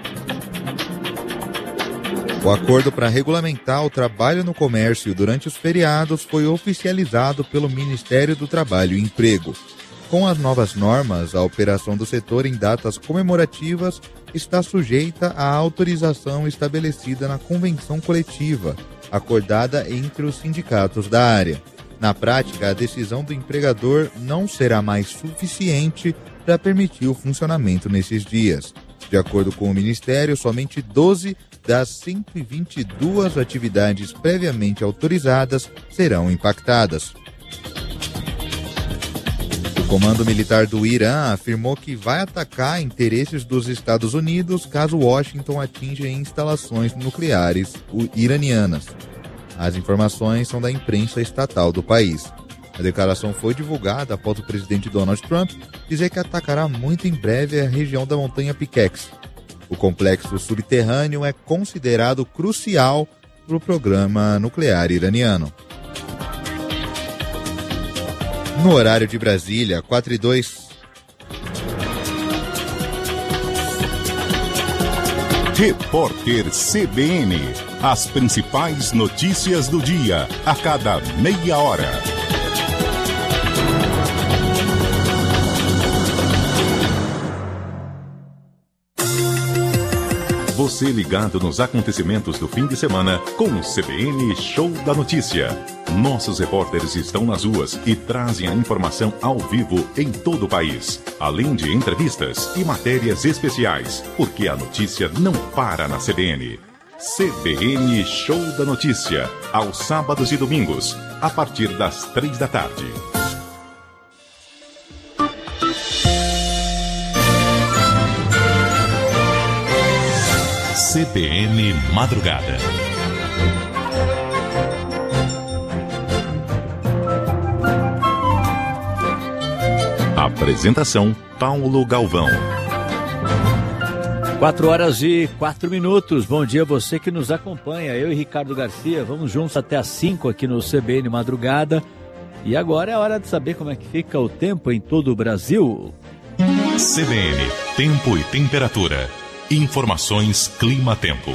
O acordo para regulamentar o trabalho no comércio durante os feriados foi oficializado pelo Ministério do Trabalho e Emprego. Com as novas normas, a operação do setor em datas comemorativas está sujeita à autorização estabelecida na convenção coletiva, acordada entre os sindicatos da área. Na prática, a decisão do empregador não será mais suficiente para permitir o funcionamento nesses dias. De acordo com o Ministério, somente 12 das 122 atividades previamente autorizadas serão impactadas. O Comando Militar do Irã afirmou que vai atacar interesses dos Estados Unidos caso Washington atinja instalações nucleares iranianas. As informações são da imprensa estatal do país. A declaração foi divulgada após o presidente Donald Trump dizer que atacará muito em breve a região da montanha Pickex. O complexo subterrâneo é considerado crucial para o programa nuclear iraniano. No horário de Brasília, 4:02. Repórter CBN. As principais notícias do dia, a cada meia hora. Você ligado nos acontecimentos do fim de semana com o CBN Show da Notícia. Nossos repórteres estão nas ruas e trazem a informação ao vivo em todo o país, além de entrevistas e matérias especiais, porque a notícia não para na CBN. CBN Show da Notícia, aos sábados e domingos, a partir das 3 da tarde. CBN Madrugada. Apresentação Paulo Galvão. 4h04. Bom dia a você que nos acompanha. Eu e Ricardo Garcia, vamos juntos até às 5 aqui no CBN Madrugada. E agora é hora de saber como é que fica o tempo em todo o Brasil. CBN, tempo e temperatura. Informações Clima-Tempo.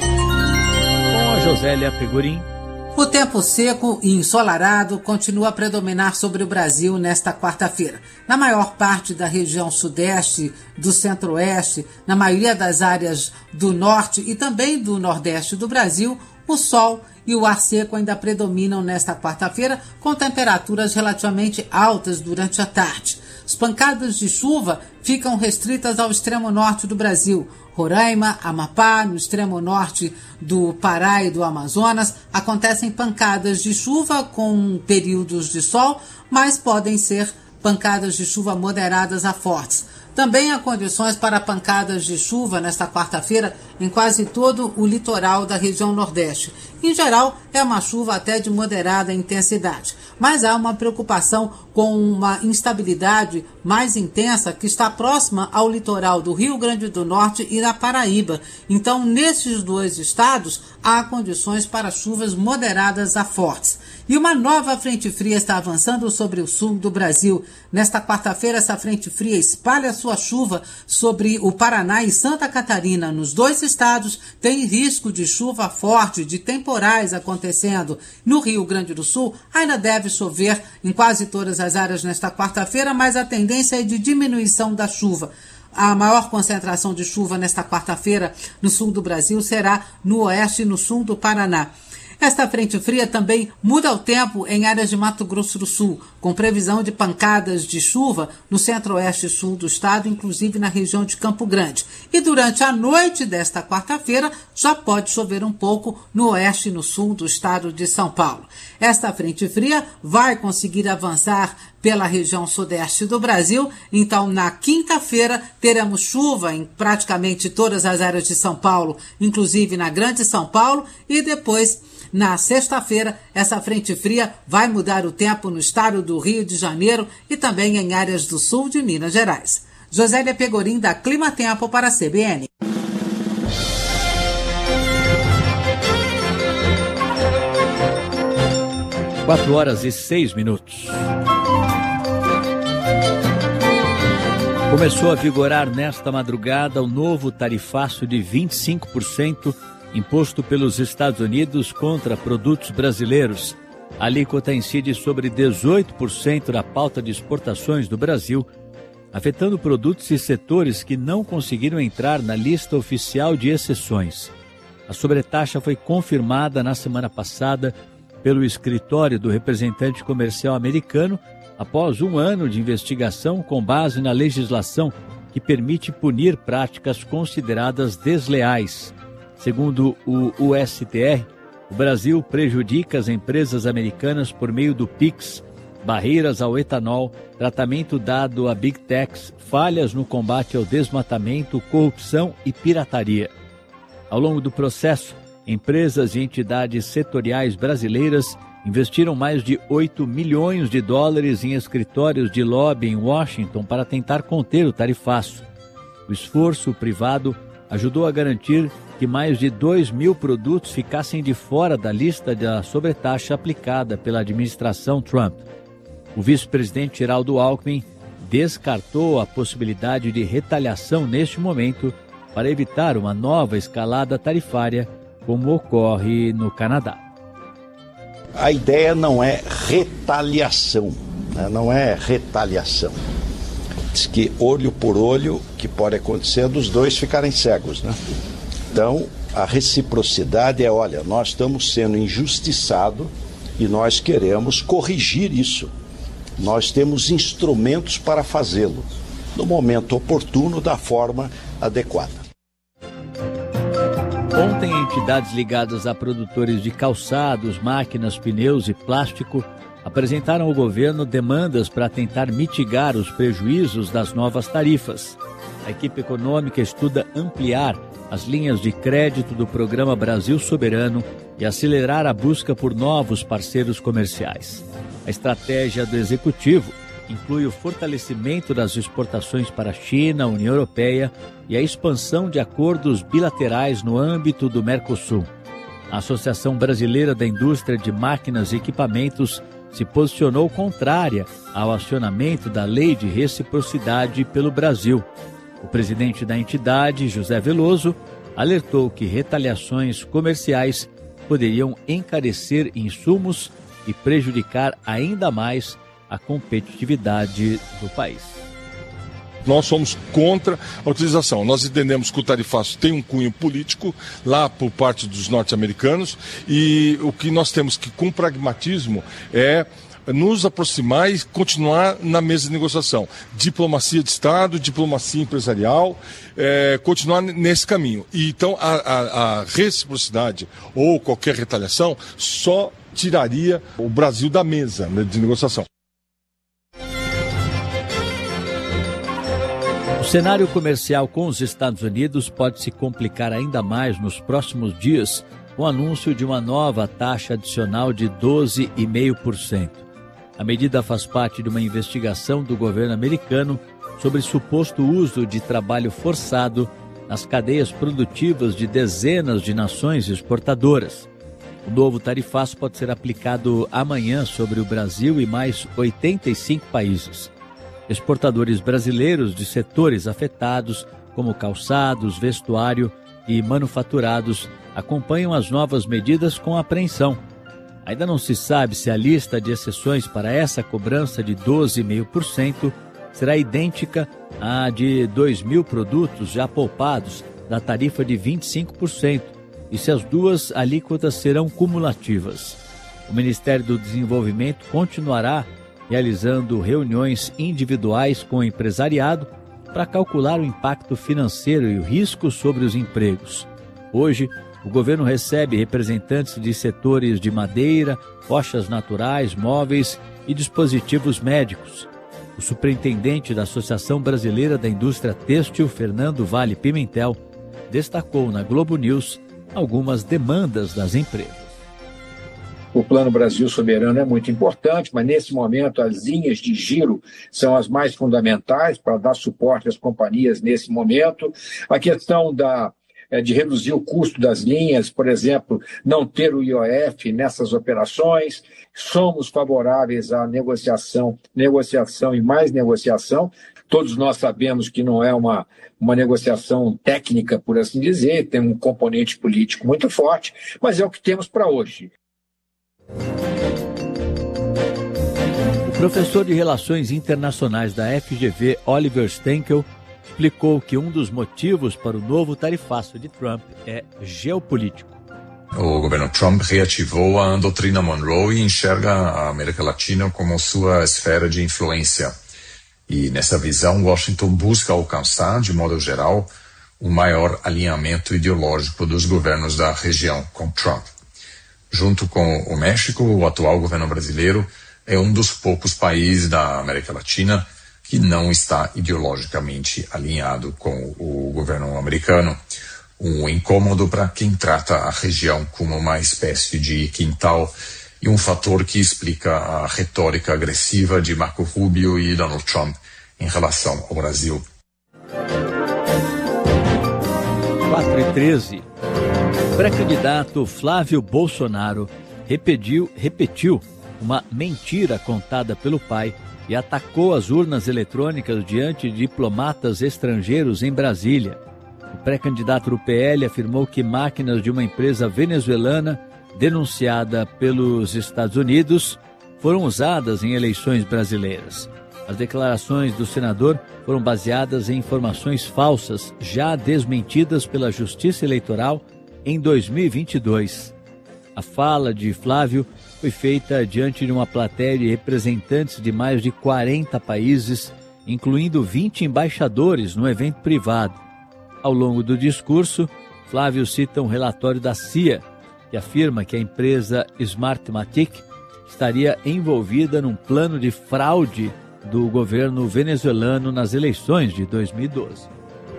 Com a Josélia Pegorim. O tempo seco e ensolarado continua a predominar sobre o Brasil nesta quarta-feira. Na maior parte da região sudeste, do centro-oeste, na maioria das áreas do norte e também do nordeste do Brasil, o sol e o ar seco ainda predominam nesta quarta-feira, com temperaturas relativamente altas durante a tarde. As pancadas de chuva ficam restritas ao extremo norte do Brasil. Roraima, Amapá, no extremo norte do Pará e do Amazonas, acontecem pancadas de chuva com períodos de sol, mas podem ser pancadas de chuva moderadas a fortes. Também há condições para pancadas de chuva nesta quarta-feira em quase todo o litoral da região Nordeste. Em geral, é uma chuva até de moderada intensidade, mas há uma preocupação com uma instabilidade mais intensa que está próxima ao litoral do Rio Grande do Norte e da Paraíba. Então, nesses dois estados, há condições para chuvas moderadas a fortes. E uma nova frente fria está avançando sobre o sul do Brasil. Nesta quarta-feira, essa frente fria espalha sua chuva sobre o Paraná e Santa Catarina. Nos dois estados, tem risco de chuva forte, de temporais acontecendo. No Rio Grande do Sul, ainda deve chover em quase todas as áreas nesta quarta-feira, mas a tendência é de diminuição da chuva. A maior concentração de chuva nesta quarta-feira no sul do Brasil será no oeste e no sul do Paraná. Esta frente fria também muda o tempo em áreas de Mato Grosso do Sul, com previsão de pancadas de chuva no centro-oeste e sul do estado, inclusive na região de Campo Grande. E durante a noite desta quarta-feira já pode chover um pouco no oeste e no sul do estado de São Paulo. Esta frente fria vai conseguir avançar pela região sudeste do Brasil, então na quinta-feira teremos chuva em praticamente todas as áreas de São Paulo, inclusive na Grande São Paulo, e depois, na sexta-feira, essa frente fria vai mudar o tempo no estado do Rio de Janeiro e também em áreas do sul de Minas Gerais. Josélia Pegorim, da Clima Tempo para a CBN. Quatro horas e 6 minutos. Começou a vigorar nesta madrugada o novo tarifaço de 25% imposto pelos Estados Unidos contra produtos brasileiros. A alíquota incide sobre 18% da pauta de exportações do Brasil, afetando produtos e setores que não conseguiram entrar na lista oficial de exceções. A sobretaxa foi confirmada na semana passada pelo escritório do representante comercial americano após um ano de investigação com base na legislação que permite punir práticas consideradas desleais. Segundo o USTR, o Brasil prejudica as empresas americanas por meio do PIX, barreiras ao etanol, tratamento dado a Big Techs, falhas no combate ao desmatamento, corrupção e pirataria. Ao longo do processo, empresas e entidades setoriais brasileiras investiram mais de 8 milhões de dólares em escritórios de lobby em Washington para tentar conter o tarifaço. O esforço privado ajudou a garantir que mais de 2 mil produtos ficassem de fora da lista da sobretaxa aplicada pela administração Trump. O vice-presidente Geraldo Alckmin descartou a possibilidade de retaliação neste momento para evitar uma nova escalada tarifária, como ocorre no Canadá. A ideia não é retaliação, né? Não é retaliação. Diz que olho por olho, que pode acontecer dos dois ficarem cegos, né? Então, a reciprocidade é, olha, nós estamos sendo injustiçados e nós queremos corrigir isso. Nós temos instrumentos para fazê-lo, no momento oportuno, da forma adequada. Ontem, entidades ligadas a produtores de calçados, máquinas, pneus e plástico apresentaram ao governo demandas para tentar mitigar os prejuízos das novas tarifas. A equipe econômica estuda ampliar as linhas de crédito do Programa Brasil Soberano e acelerar a busca por novos parceiros comerciais. A estratégia do Executivo inclui o fortalecimento das exportações para a China, União Europeia e a expansão de acordos bilaterais no âmbito do Mercosul. A Associação Brasileira da Indústria de Máquinas e Equipamentos se posicionou contrária ao acionamento da Lei de Reciprocidade pelo Brasil. O presidente da entidade, José Veloso, alertou que retaliações comerciais poderiam encarecer insumos e prejudicar ainda mais a competitividade do país. Nós somos contra a utilização. Nós entendemos que o tarifaço tem um cunho político lá por parte dos norte-americanos e o que nós temos que, com pragmatismo, é nos aproximar e continuar na mesa de negociação. Diplomacia de Estado, diplomacia empresarial, continuar nesse caminho. E, então, a reciprocidade ou qualquer retaliação só tiraria o Brasil da mesa de negociação. O cenário comercial com os Estados Unidos pode se complicar ainda mais nos próximos dias com o anúncio de uma nova taxa adicional de 12,5%. A medida faz parte de uma investigação do governo americano sobre suposto uso de trabalho forçado nas cadeias produtivas de dezenas de nações exportadoras. O novo tarifaço pode ser aplicado amanhã sobre o Brasil e mais 85 países. Exportadores brasileiros de setores afetados, como calçados, vestuário e manufaturados, acompanham as novas medidas com apreensão. Ainda não se sabe se a lista de exceções para essa cobrança de 12,5% será idêntica à de 2.000 produtos já poupados da tarifa de 25% e se as duas alíquotas serão cumulativas. O Ministério do Desenvolvimento continuará realizando reuniões individuais com o empresariado para calcular o impacto financeiro e o risco sobre os empregos. Hoje, o governo recebe representantes de setores de madeira, rochas naturais, móveis e dispositivos médicos. O superintendente da Associação Brasileira da Indústria Têxtil, Fernando Vale Pimentel, destacou na Globo News algumas demandas das empresas. O Plano Brasil Soberano é muito importante, mas nesse momento as linhas de giro são as mais fundamentais para dar suporte às companhias nesse momento. A questão de reduzir o custo das linhas, por exemplo, não ter o IOF nessas operações. Somos favoráveis à negociação e mais negociação. Todos nós sabemos que não é uma negociação técnica, por assim dizer, tem um componente político muito forte, mas é o que temos para hoje. O professor de Relações Internacionais da FGV, Oliver Stenkel, explicou que um dos motivos para o novo tarifaço de Trump é geopolítico. O governo Trump reativou a doutrina Monroe e enxerga a América Latina como sua esfera de influência. E nessa visão, Washington busca alcançar, de modo geral, um maior alinhamento ideológico dos governos da região com Trump. Junto com o México, o atual governo brasileiro é um dos poucos países da América Latina que não está ideologicamente alinhado com o governo americano. Um incômodo para quem trata a região como uma espécie de quintal e um fator que explica a retórica agressiva de Marco Rubio e Donald Trump em relação ao Brasil. 4h13. O pré-candidato Flávio Bolsonaro repetiu uma mentira contada pelo pai e atacou as urnas eletrônicas diante de diplomatas estrangeiros em Brasília. O pré-candidato do PL afirmou que máquinas de uma empresa venezuelana denunciada pelos Estados Unidos foram usadas em eleições brasileiras. As declarações do senador foram baseadas em informações falsas, já desmentidas pela Justiça Eleitoral em 2022. A fala de Flávio foi feita diante de uma plateia de representantes de mais de 40 países, incluindo 20 embaixadores no evento privado. Ao longo do discurso, Flávio cita um relatório da CIA, que afirma que a empresa Smartmatic estaria envolvida num plano de fraude do governo venezuelano nas eleições de 2012.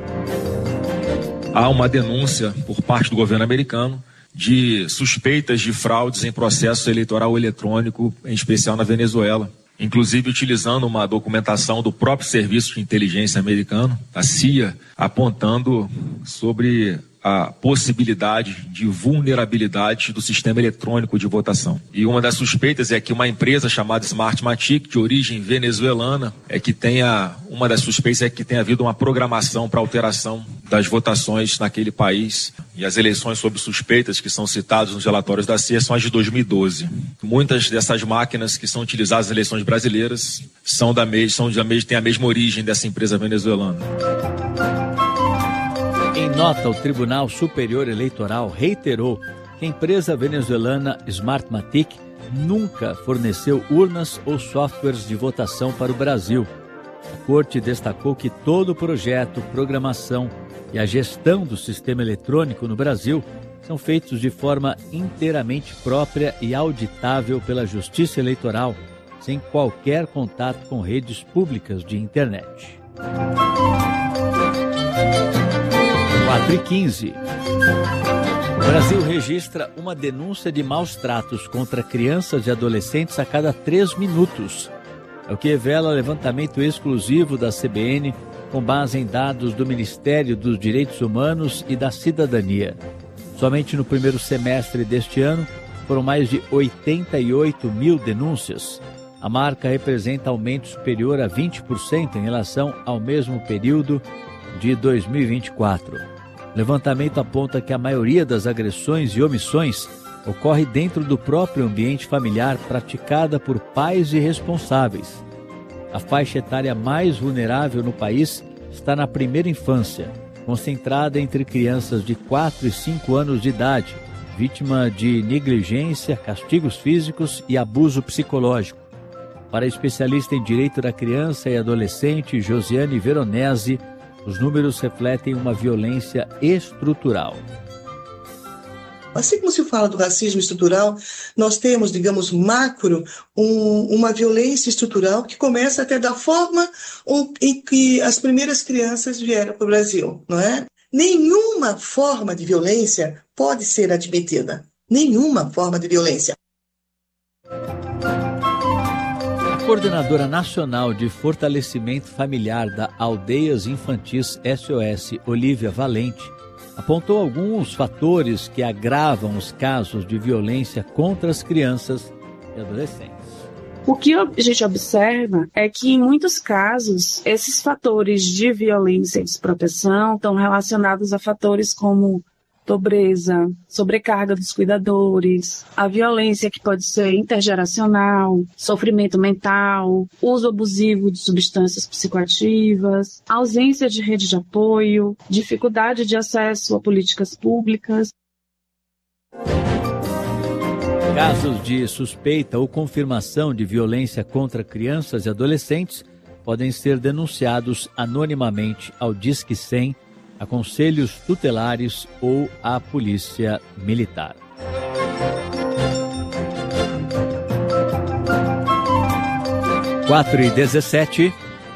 Há uma denúncia por parte do governo americano de suspeitas de fraudes em processo eleitoral eletrônico, em especial na Venezuela, inclusive utilizando uma documentação do próprio Serviço de Inteligência americano, a CIA, apontando sobre a possibilidade de vulnerabilidade do sistema eletrônico de votação. E uma das suspeitas é que uma empresa chamada Smartmatic, de origem venezuelana, uma das suspeitas é que tenha havido uma programação para alteração das votações naquele país. E as eleições sob suspeitas que são citadas nos relatórios da CIA são as de 2012. Muitas dessas máquinas que são utilizadas nas eleições brasileiras têm a mesma origem dessa empresa venezuelana. Em nota, o Tribunal Superior Eleitoral reiterou que a empresa venezuelana Smartmatic nunca forneceu urnas ou softwares de votação para o Brasil. A Corte destacou que todo o projeto, programação e a gestão do sistema eletrônico no Brasil são feitos de forma inteiramente própria e auditável pela Justiça Eleitoral, sem qualquer contato com redes públicas de internet. 4h15. O Brasil registra uma denúncia de maus tratos contra crianças e adolescentes a cada 3 minutos. É o que revela levantamento exclusivo da CBN com base em dados do Ministério dos Direitos Humanos e da Cidadania. Somente no primeiro semestre deste ano foram mais de 88 mil denúncias. A marca representa aumento superior a 20% em relação ao mesmo período de 2024. O levantamento aponta que a maioria das agressões e omissões ocorre dentro do próprio ambiente familiar praticada por pais irresponsáveis. A faixa etária mais vulnerável no país está na primeira infância, concentrada entre crianças de 4 e 5 anos de idade, vítima de negligência, castigos físicos e abuso psicológico. Para a especialista em direito da criança e adolescente Josiane Veronese, os números refletem uma violência estrutural. Assim como se fala do racismo estrutural, nós temos, digamos, macro, uma violência estrutural que começa até da forma em que as primeiras crianças vieram para o Brasil, não é? Nenhuma forma de violência pode ser admitida. Nenhuma forma de violência. A Coordenadora Nacional de Fortalecimento Familiar da Aldeias Infantis SOS, Olívia Valente, apontou alguns fatores que agravam os casos de violência contra as crianças e adolescentes. O que a gente observa é que, em muitos casos, esses fatores de violência e desproteção estão relacionados a fatores como pobreza, sobrecarga dos cuidadores, a violência que pode ser intergeracional, sofrimento mental, uso abusivo de substâncias psicoativas, ausência de rede de apoio, dificuldade de acesso a políticas públicas. Casos de suspeita ou confirmação de violência contra crianças e adolescentes podem ser denunciados anonimamente ao Disque 100, a conselhos tutelares ou à Polícia Militar. – 4h17.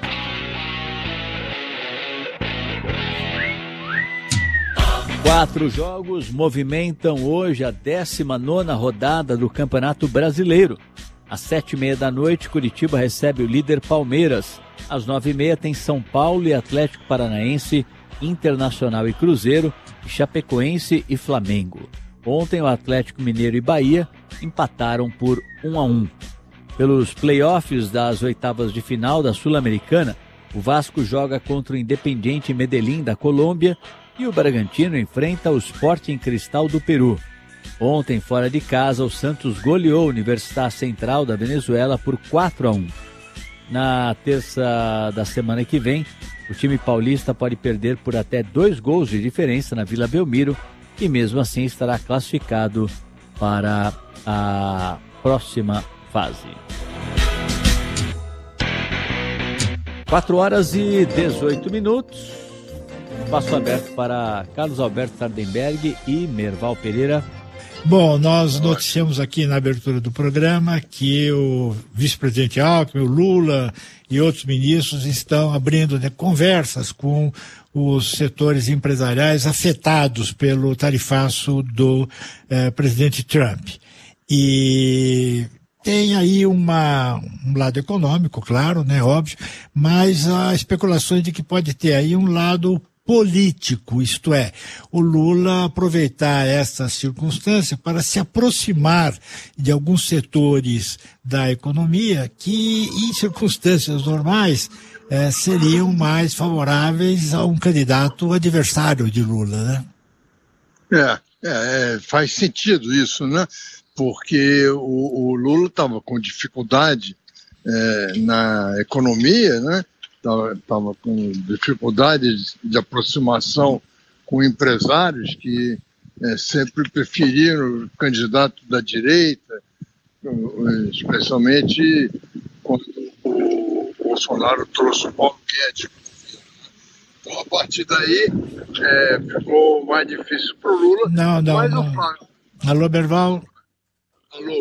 Quatro jogos movimentam hoje a 19ª rodada do Campeonato Brasileiro. Às 7h30 da noite, Curitiba recebe o líder Palmeiras. Às 9h30 tem São Paulo e Atlético Paranaense, Internacional e Cruzeiro, Chapecoense e Flamengo. Ontem o Atlético Mineiro e Bahia empataram por 1-1. Pelos playoffs das oitavas de final da Sul-Americana, o Vasco joga contra o Independiente Medellín da Colômbia e o Bragantino enfrenta o Sporting Cristal do Peru. Ontem, fora de casa, o Santos goleou a Universidade Central da Venezuela por 4-1. Na terça da semana que vem, o time paulista pode perder por até 2 gols de diferença na Vila Belmiro e mesmo assim estará classificado para a próxima fase. 4h18. Espaço aberto para Carlos Alberto Sardenberg e Merval Pereira. Bom, nós noticiamos aqui na abertura do programa que o vice-presidente Alckmin, o Lula e outros ministros estão abrindo conversas com os setores empresariais afetados pelo tarifaço do presidente Trump. E tem aí um lado econômico, claro, né, óbvio, mas há especulações de que pode ter aí um lado político, isto é, o Lula aproveitar essa circunstância para se aproximar de alguns setores da economia que, em circunstâncias normais, seriam mais favoráveis a um candidato adversário de Lula, né? Faz sentido isso, né? Porque o Lula estava com dificuldade na economia, né? Estava com dificuldade de aproximação com empresários que sempre preferiram o candidato da direita, especialmente quando o Bolsonaro trouxe o Paulo Guedes. Então, a partir daí, ficou mais difícil para o Lula. Não. Alô, Berval? Alô.